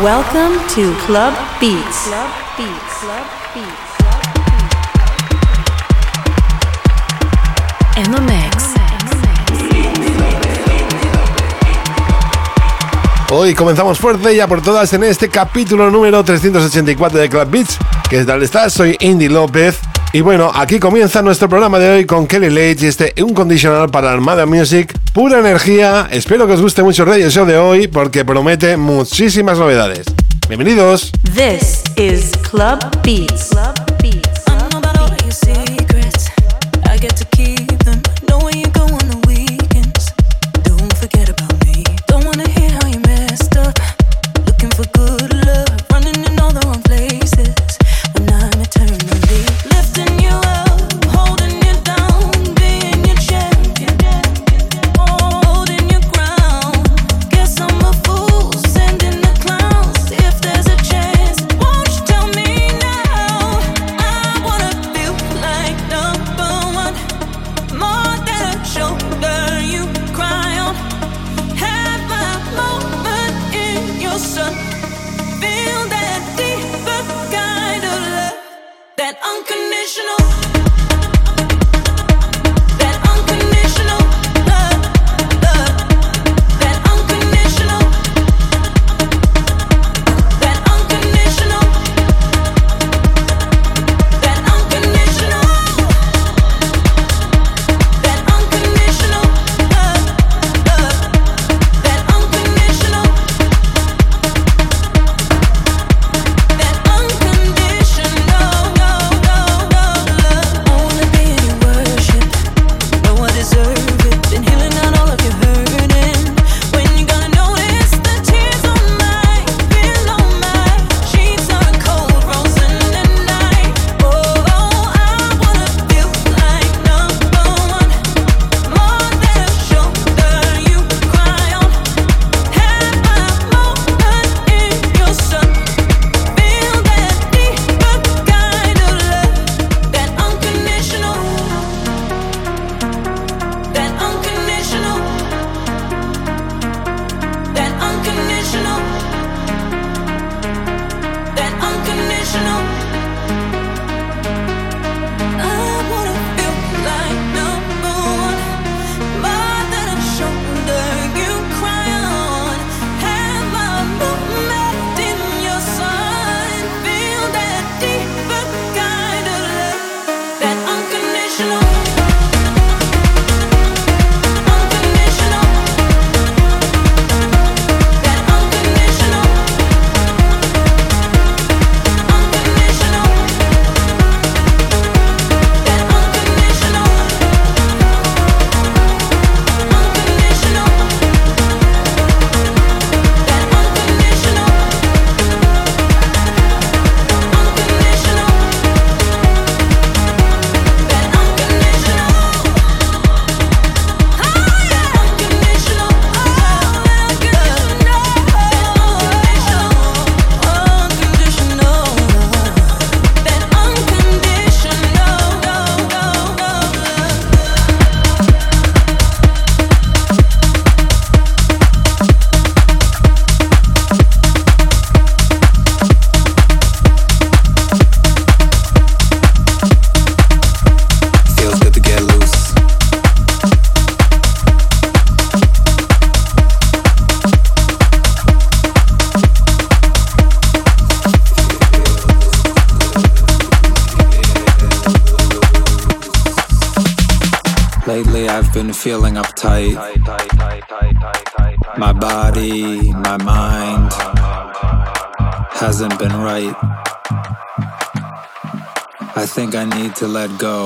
Welcome to Club Beats. Club Beats. Club Beats. In the mix. Hoy comenzamos fuerte ya por todas en este capítulo número 384 de Club Beats. ¿Qué tal estás? Soy Indy López. Y bueno, aquí comienza nuestro programa de hoy con Kelly Lage y este Unconditional para Armada Music. Pura energía. Espero que os guste mucho el Radio Show de hoy porque promete muchísimas novedades. Bienvenidos. This is Club Beats. Club Beats. I know about all your secrets. I get to keep them. Know where you go on the weekends. Don't forget about me. Don't wanna hear how you messed up. Looking for good love. Running in all the wrong places. When I'm eternally lifting you up, holding you down, being your champion, holding your ground. Guess I'm a fool, sending the clowns. If there's a chance, won't you tell me now? I wanna feel like number one, more than a shoulder you cry on. Have my moment in your sun. Feel that deeper kind of love, that unconditional. That unconditional love, love. That unconditional. That unconditional. That unconditional. That unconditional love, love. That unconditional. That unconditional, no, love. Wanna be in your worship. Know I deserve it. Been healing out all of your hurting. When you gonna notice the tears on my pillow? My sheets are cold, frozen at night. Oh, I wanna feel like number one, more than a shoulder you cry on. Have my moment in your sun. Feel that deeper kind of love, that unconditional. That unconditional. That unconditional. That unconditional. I wanna feel like number one, more than a shoulder you cry on. Have my moment in your sun. Feel that deeper kind of love, that unconditional. Unconditional. That unconditional. Unconditional. That unconditional. Unconditional. That unconditional. Unconditional. That unconditional. Oh yeah, unconditional. Oh, unconditional. Unconditional. That Feels good to get loose. Lately I've been feeling uptight. My body, my mind hasn't been right. I think I need to let go.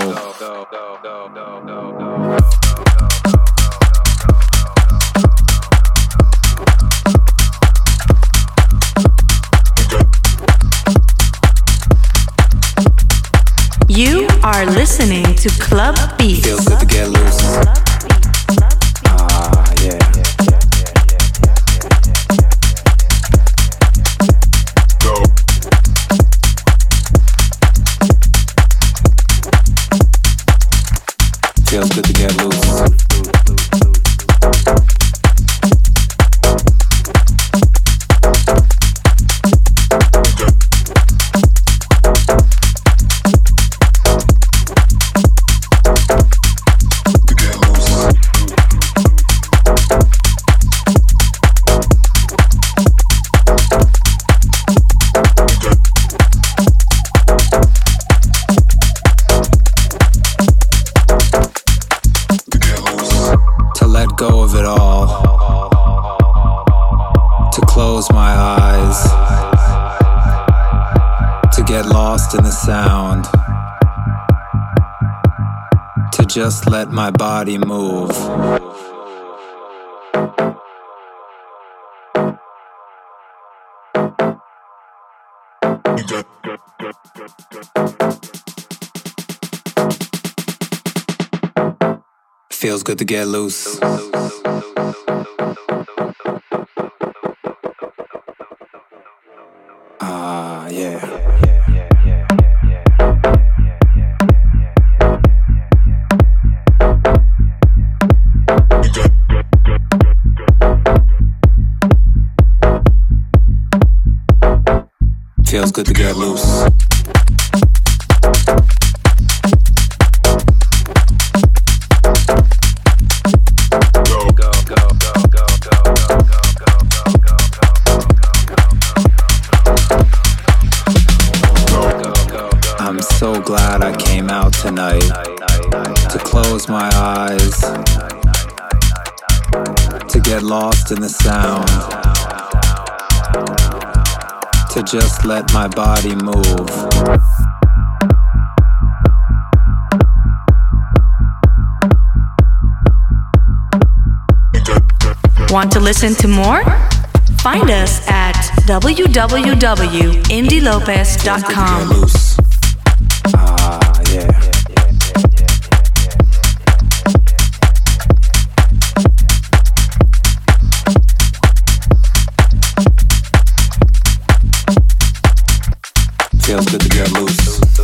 You are listening to Club Beats. Feels good to get loose. Ah, yeah. Feels good to get loose. sound, to just let my body move. Feels good to get loose. Yeah. Feels good to get loose. I'm so glad I came out tonight to close my eyes, to get lost in the sound, to just let my body move. Want to listen to more? Find us at www.indylopez.com. Feels good to get loose.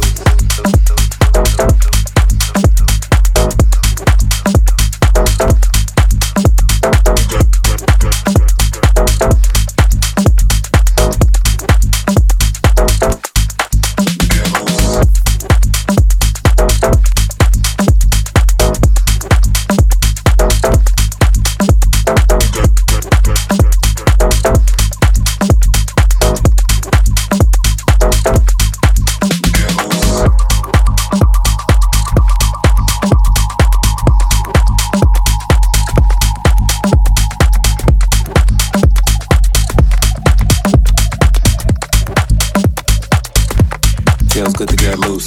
Feels good to get loose.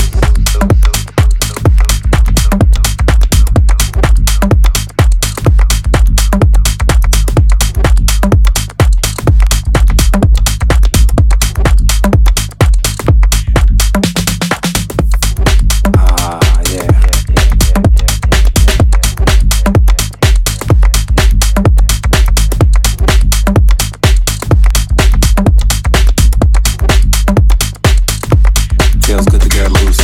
Feels good to get loose.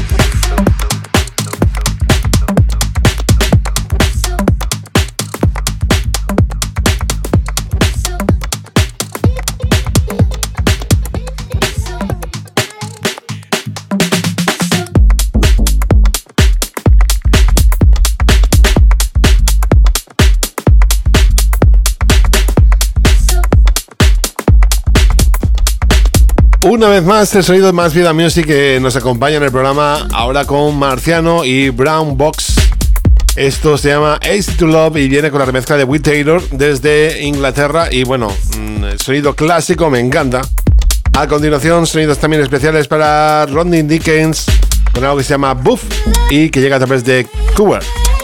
Una vez más, el sonido de Más Vida Music que nos acompaña en el programa, ahora con Marciano y Brown Box. Esto se llama Ace to Love y viene con la remezcla de Will Taylor desde Inglaterra. Y bueno, sonido clásico, me encanta. A continuación, sonidos también especiales para Rodney Dickens con algo que se llama Buff y que llega a través de Cuba.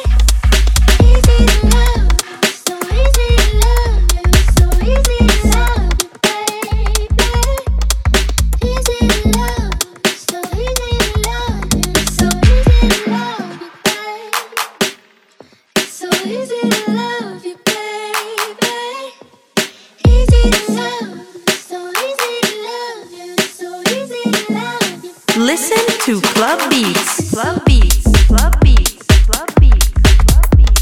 Listen to Club Beats. Club Beats. Club Beats. Club Beats. Club Beats.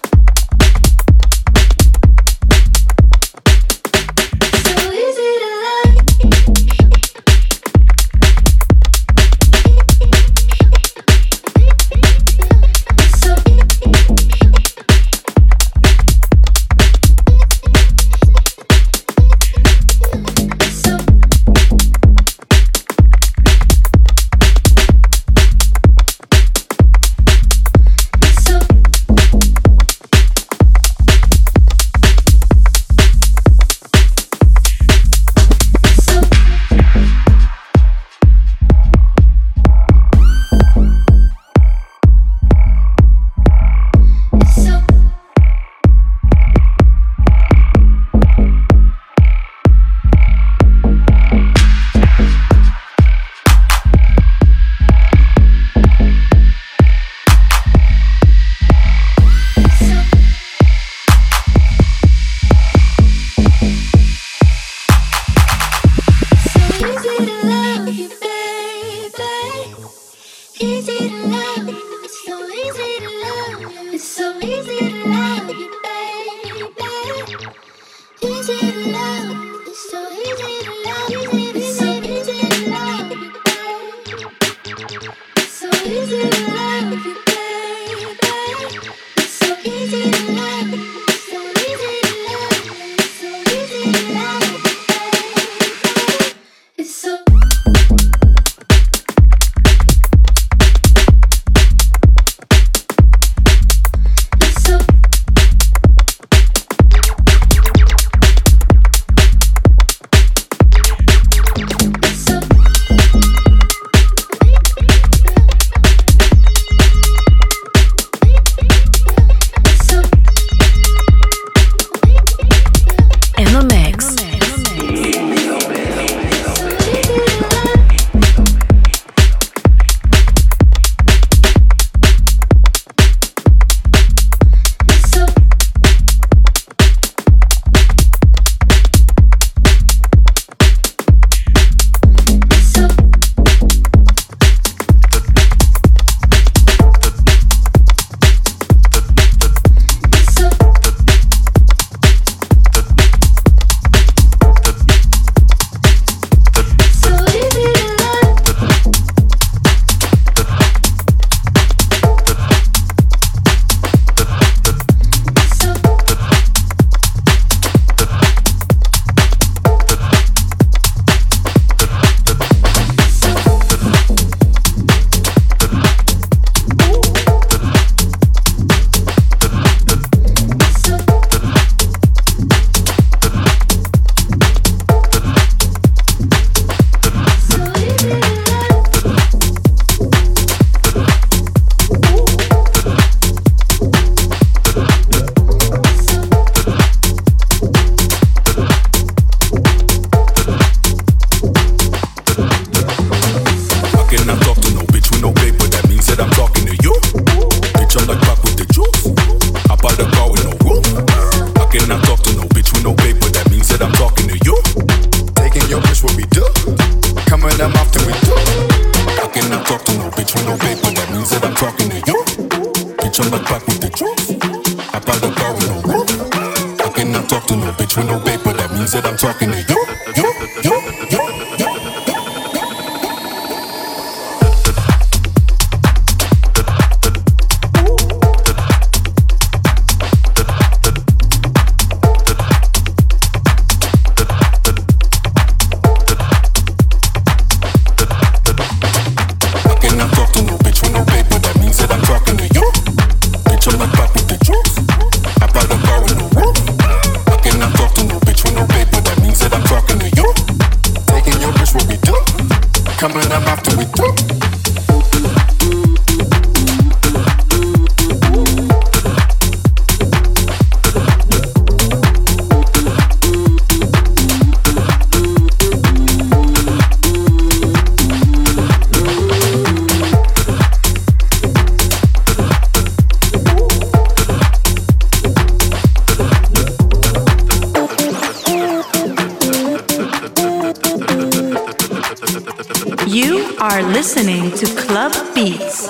So easy to love. You are listening to Club Beats.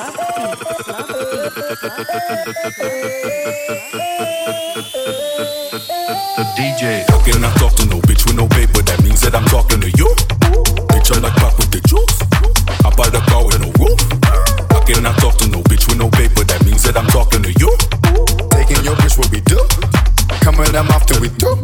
The DJ. How can I talk to no bitch with no paper? That means that I'm talking to you. Bitch, I'm like pop with the juice. I buy the car with no roof. How can I talk to no bitch with no paper? That means that I'm talking to you. Taking your bitch what we do. Coming them after we do.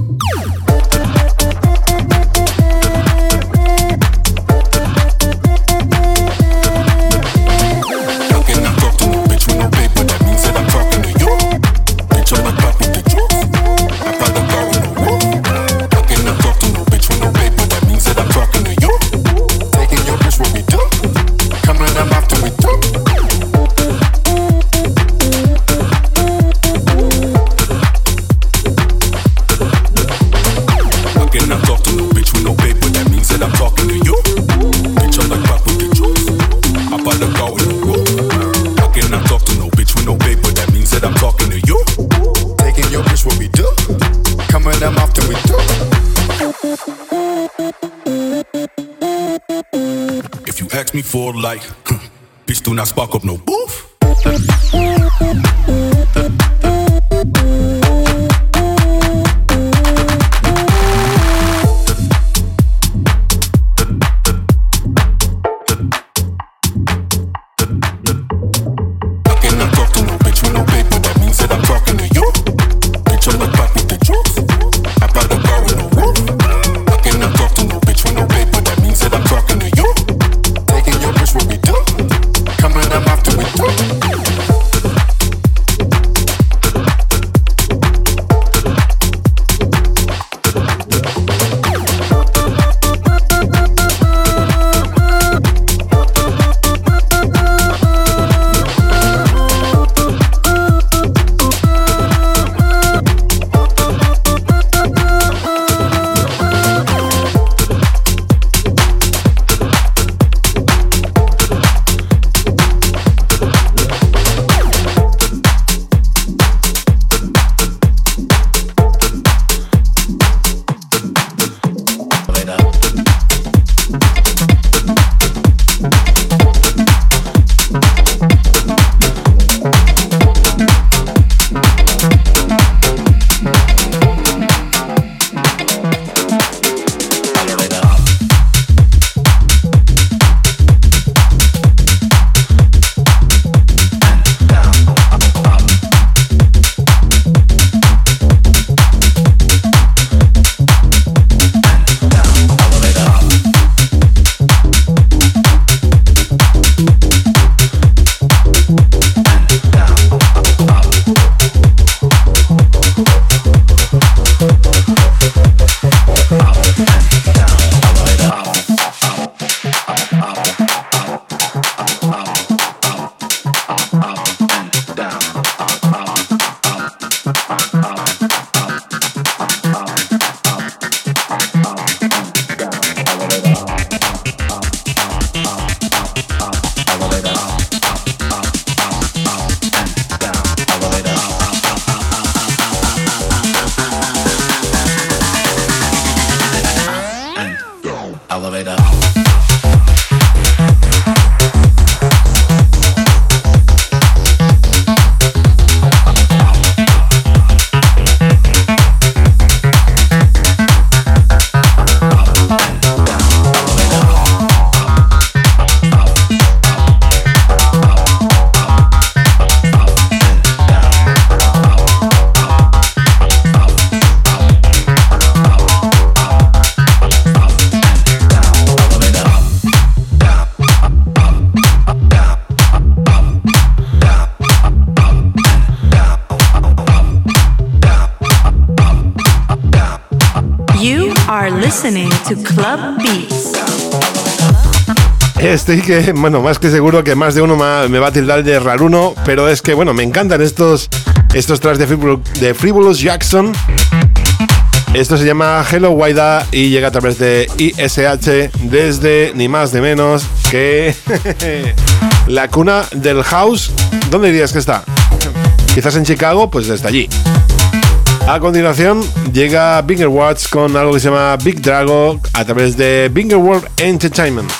Ask me for like, bitch, do not spark up no booth. You are listening to Club Beats. Estoy que, bueno, más que seguro que más de uno me va a tildar de raruno, pero es que, bueno, me encantan estos tracks de Frivolous Jackson. Esto se llama Hello Waida y llega a través de ISH desde ni más ni menos que la cuna del house. ¿Dónde dirías que está? Quizás en Chicago, pues está allí. A continuación llega Bigger Watch con algo que se llama Big Drago a través de Bigger World Entertainment.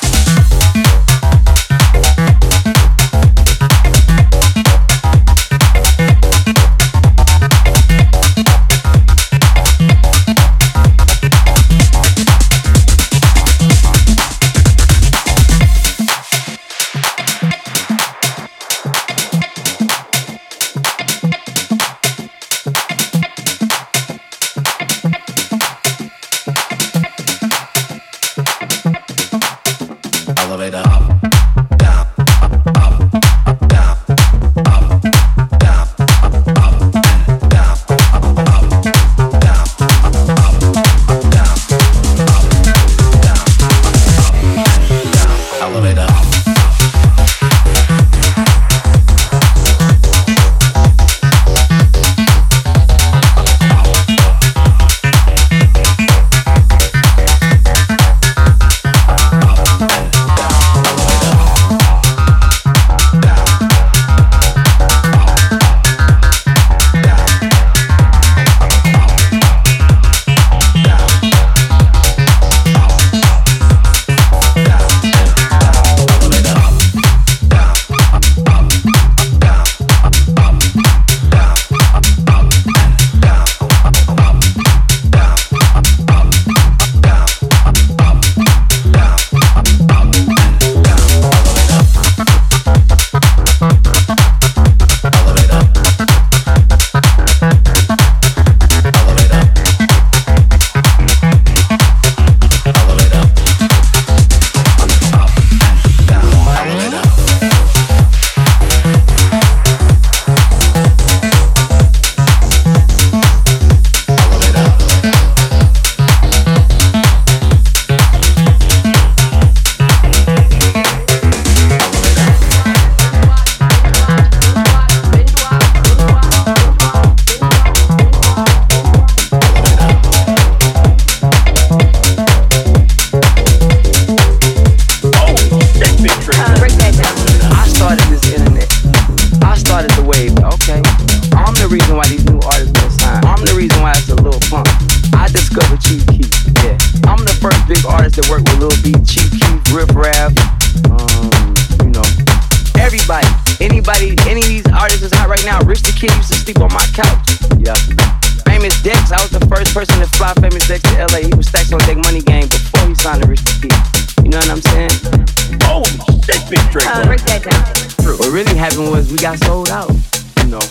Got sold out, you know.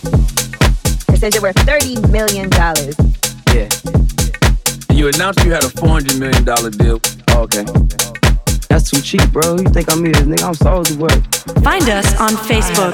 It says it worth $30 million. Yeah. And you announced you had a $400 million deal. Oh, okay. That's too cheap, bro. You think I'm here, nigga? I'm solid work. Find us on Facebook,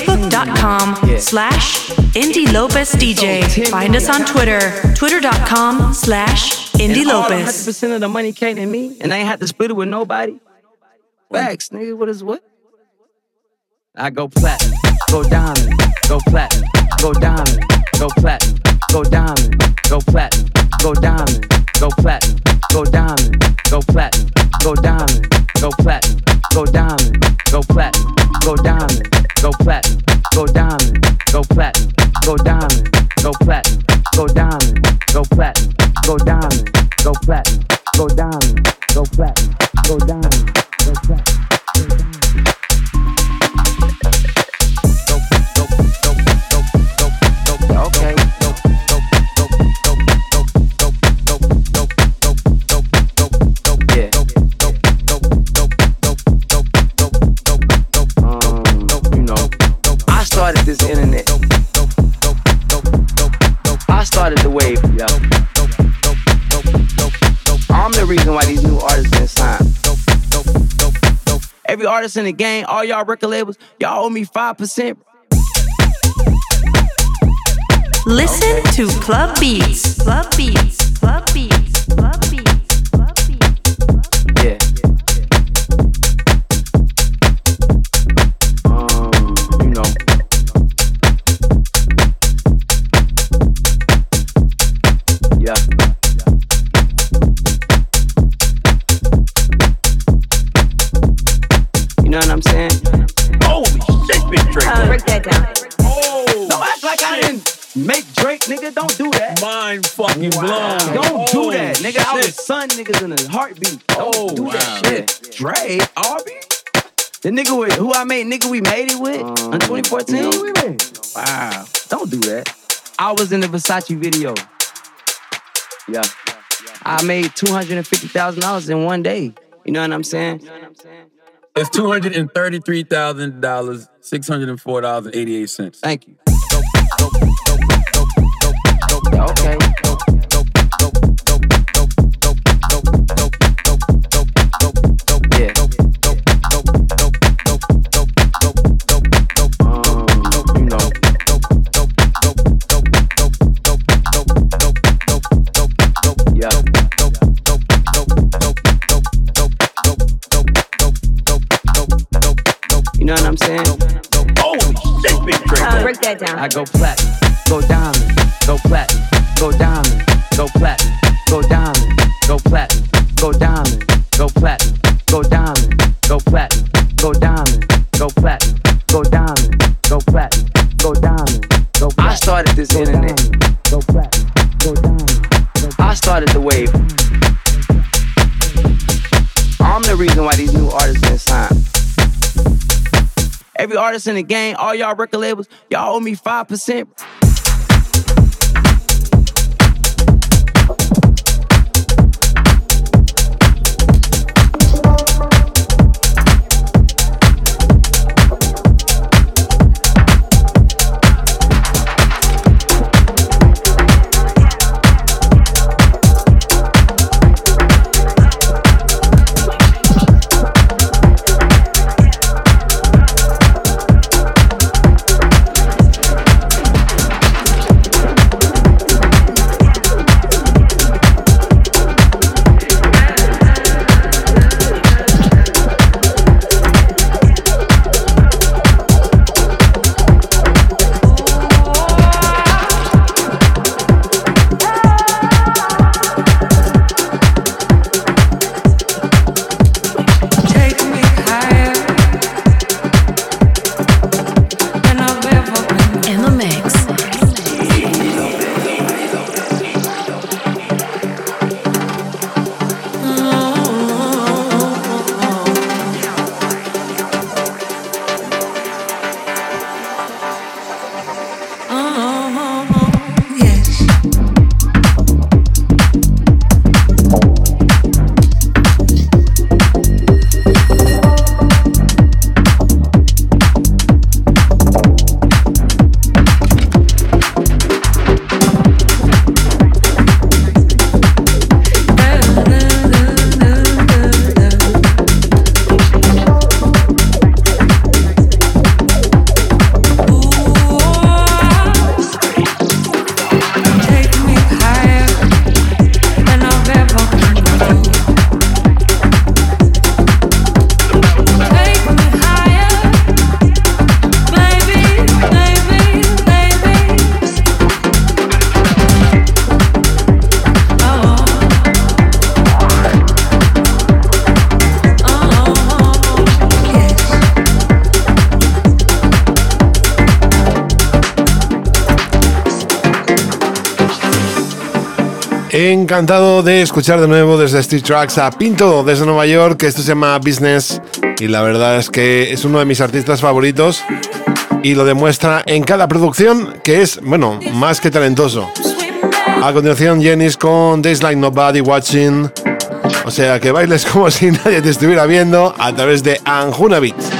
facebook.com/Indy Lopez DJ. Find us on Twitter, twitter.com/Indy Lopez. 100% of the money came to me, and I ain't had to split it with nobody. Facts, nigga. What is what? I go platinum, go diamond, go platinum, go diamond, go platinum, go diamond, go platinum, go diamond, go platinum, go diamond, go platinum, go diamond, go platinum, go diamond, go platinum, go diamond, go platinum, go diamond, go platinum, go diamond, go platinum, go diamond, go platinum, go diamond, go platinum, go diamond, go platinum, go diamond, go platinum. Okay. You know, I started this internet. I started the wave, yo. I'm the reason why these new artists been signed. Every artist in the game, all y'all record labels, y'all owe me 5%. Listen to Club Beats. Club Beats. Club Beats. Club know what I'm saying? Holy shit, Big Drake. Break that down. Don't act like I didn't make Drake, nigga. Don't do that. Mind fucking blown. Don't do that, nigga. I was son niggas in a heartbeat. Don't do that shit. Drake, Arby? The nigga with who I made, nigga we made it with in 2014? Wow. Don't do that. I was in the Versace video. Yeah. I made $250,000 in one day. You know what I'm saying? It's $233,000, $604.88. Thank you. Okay. You know what I'm saying? Holy shit, Big Drake. Break that down. I go platinum, go diamond, go platinum, go diamond, go platinum, go diamond, go platinum, go diamond, go platinum, go diamond, go platinum, go diamond, go platinum, go diamond, go platinum, go diamond, go platinum. I started this internet. Go platinum, go diamond. I started the wave. I'm the reason why these new artists been signed. Every artist in the game, all y'all record labels, y'all owe me 5%. Encantado de escuchar de nuevo desde Street Tracks a Pinto desde Nueva York, que esto se llama Business y la verdad es que es uno de mis artistas favoritos y lo demuestra en cada producción, que es, bueno, más que talentoso. A continuación Jennys con Days Like Nobody Watching, o sea que bailes como si nadie te estuviera viendo a través de Anjuna Beats.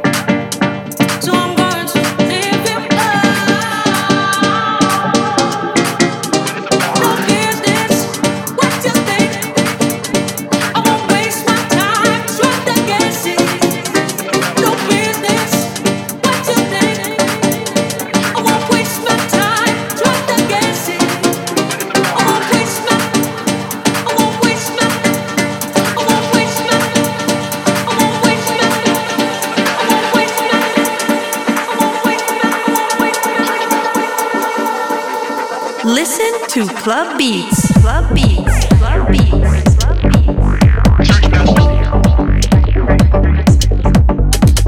Listen to Club Beats. Club Beats. Club Beats. Club Beats.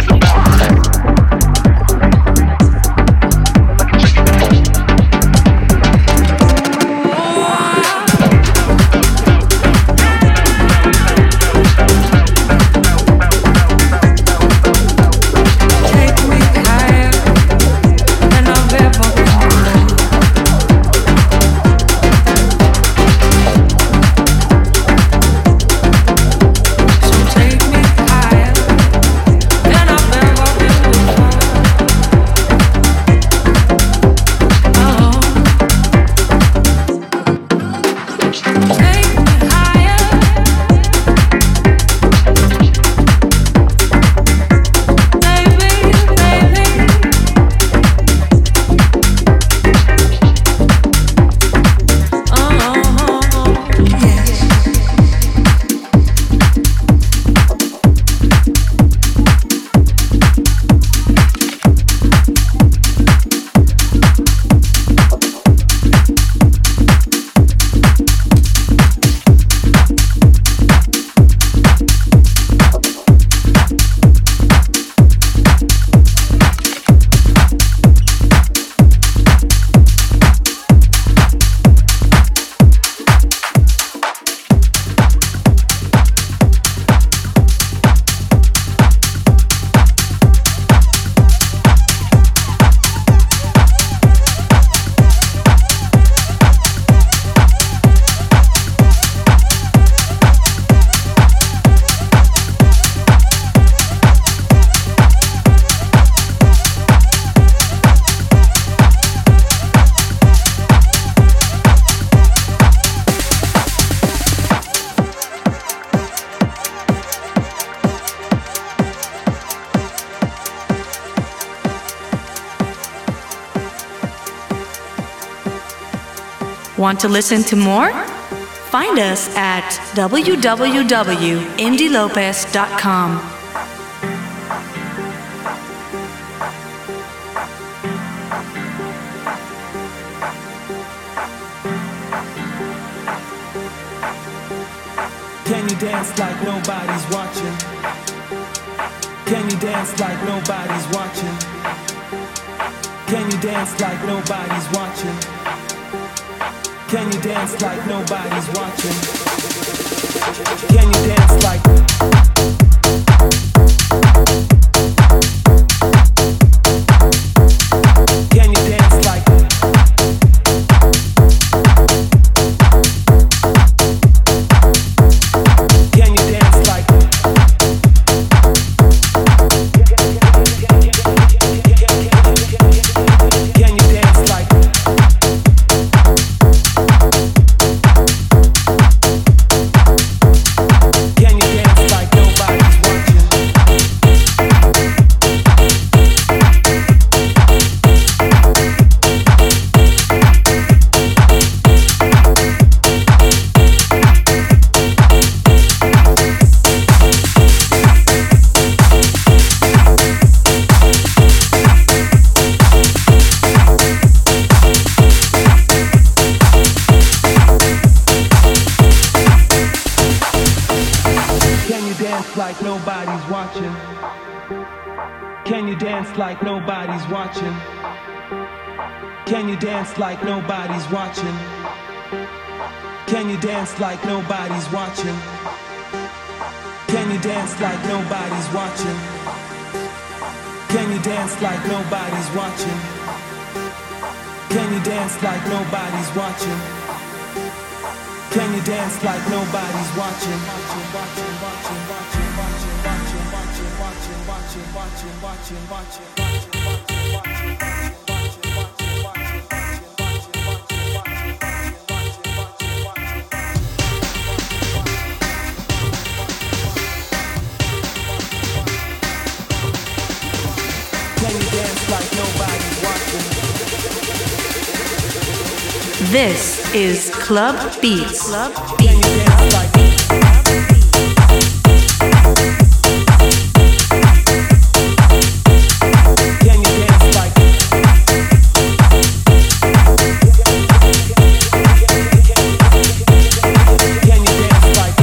Want to listen to more? Find us at www.indylopez.com. Can you dance like nobody's watching? Can you dance like nobody's watching? Can you dance like nobody's watching? Can you dance like nobody's watching? Can you dance like Can you dance like Can you dance like Can you dance like Can you dance like nobody's watching? Can you dance like nobody's watching? Can you dance like nobody's watching? Can you dance like nobody's watching? Can you dance like nobody's watching? Can you dance like nobody's watching? Can you dance like nobody's watching? Can you dance like nobody's watching? Can you dance like nobody's watching? Can you dance like nobody's watching? This is Club Beats. Club Can you dance like Can you dance like Can you dance like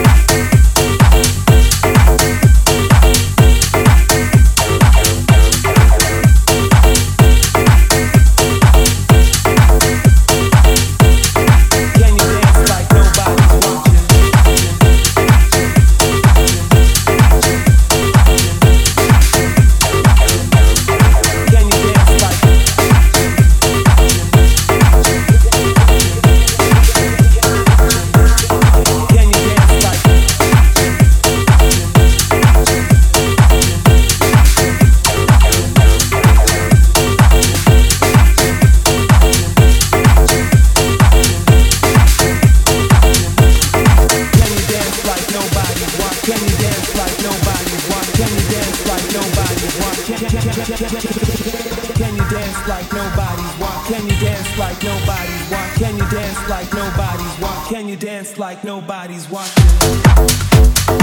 Can you dance like nobody's watching? Can you dance like Can you dance like Can you dance like nobody's watching? Can you dance like nobody's watching? Can you dance like nobody's watching? Can you dance like nobody's watching? Can you dance like nobody's watching? Can you dance like nobody's watching? Can you dance like nobody's watching?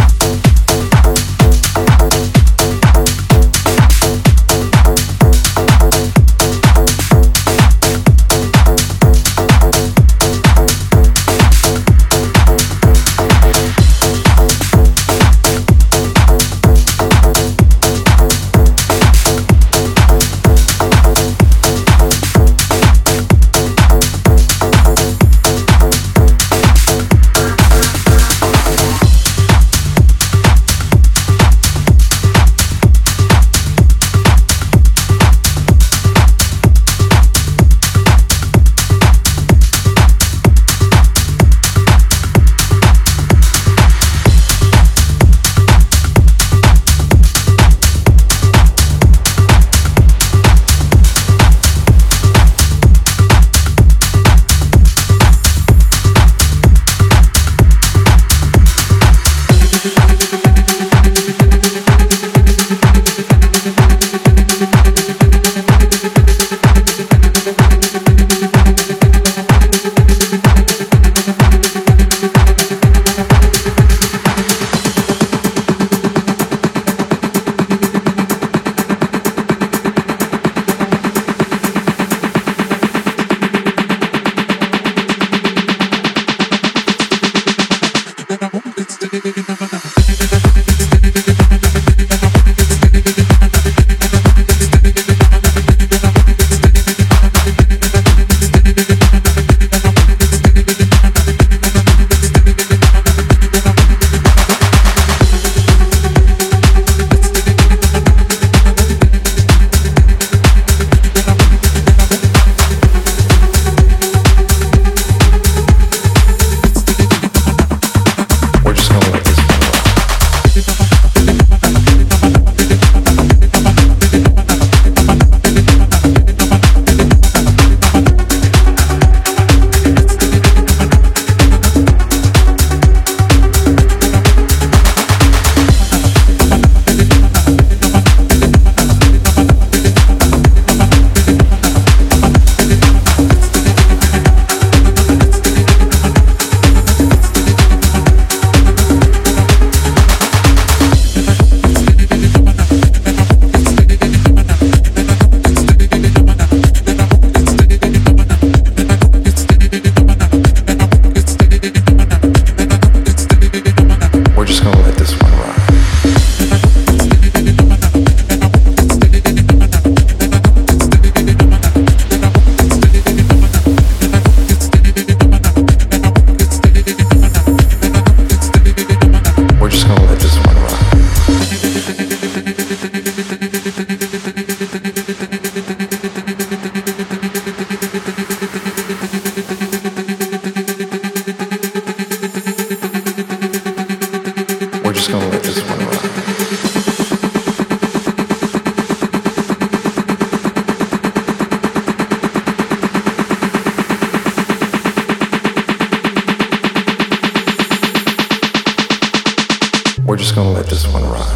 We're just gonna let this one ride.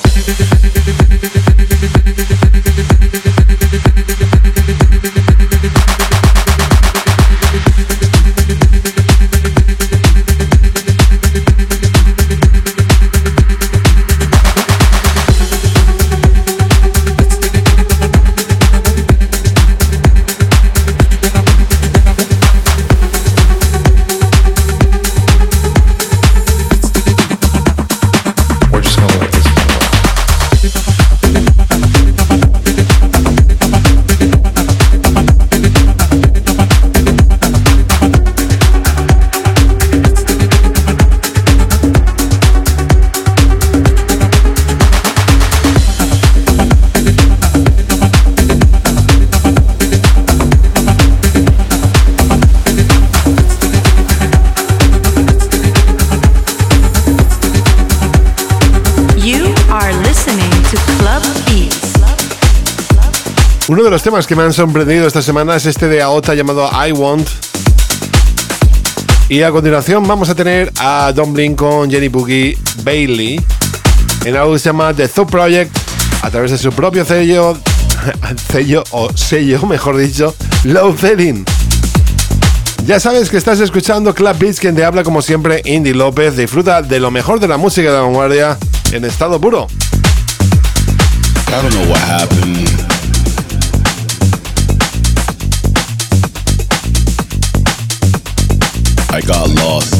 Uno de los temas que me han sorprendido esta semana es este de Aota llamado I Want. Y a continuación vamos a tener a Don Blink con Jenny Boogie Bailey en algo que se llama The Zoo Project a través de su propio sello, mejor dicho, Low Selling. Ya sabes que estás escuchando Club Beats, quien te habla como siempre, Indy López. Disfruta de lo mejor de la música de la vanguardia en estado puro. I don't know what happened. I got lost.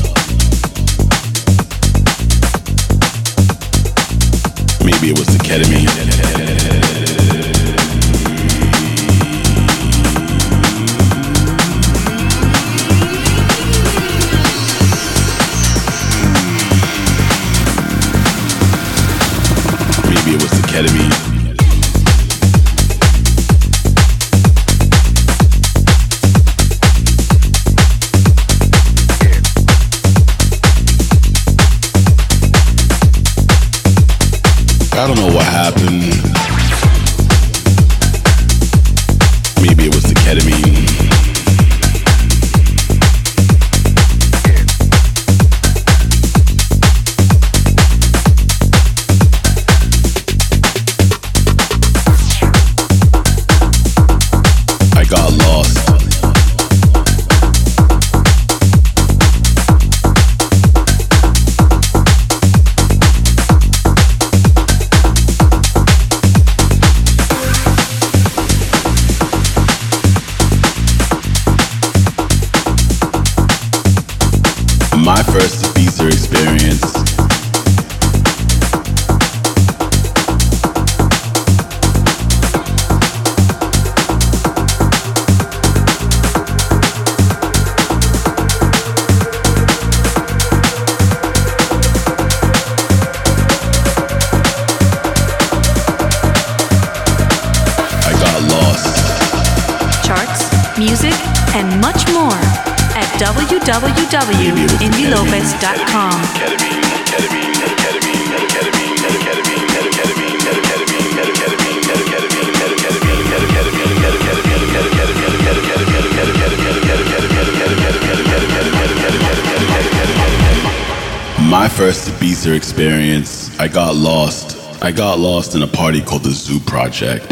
Maybe it was the ketamine. Maybe it was the ketamine. I don't know what happened. Maybe it was the ketamine. I got lost. Ibiza experience. Music, and much more at www.indilopez.com. My first Ibiza experience, I got lost. I got lost in a party called the Zoo Project.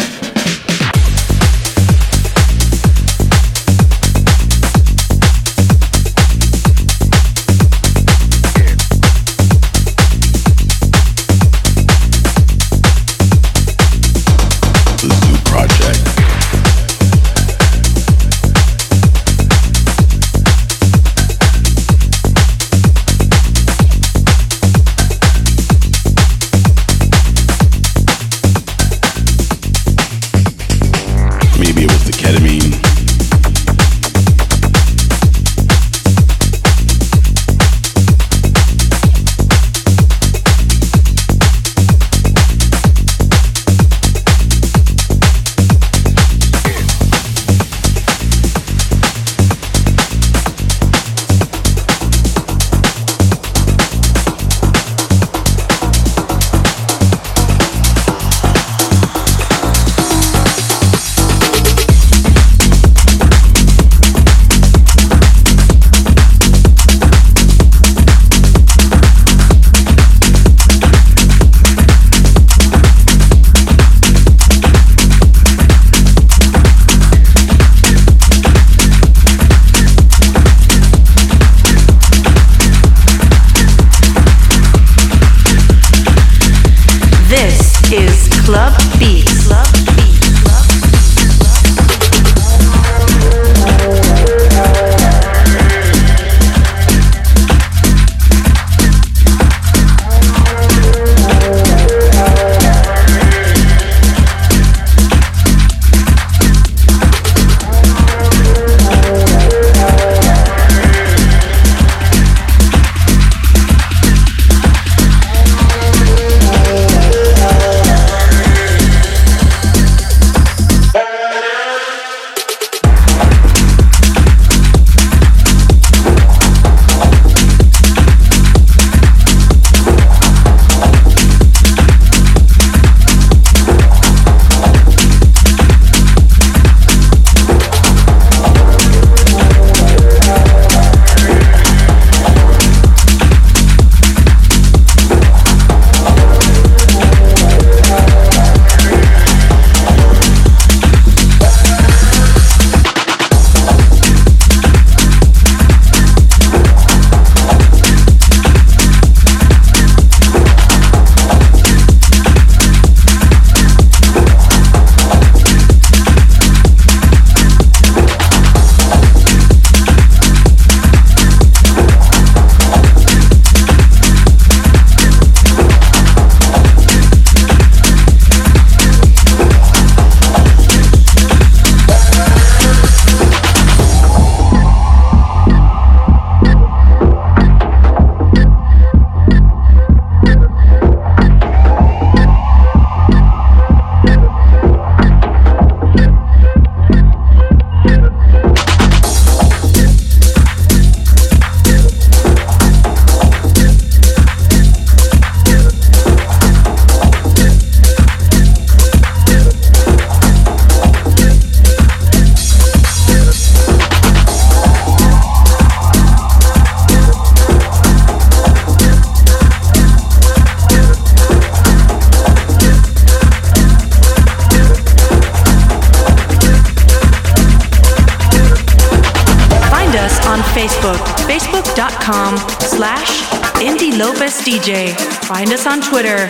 Facebook.com/IndieLopezDJ. Find us on Twitter,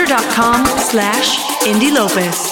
twitter.com/IndieLopez.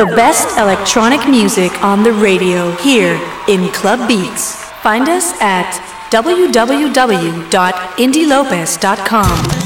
The best electronic music on the radio here in Club Beats. Find us at www.indielopez.com.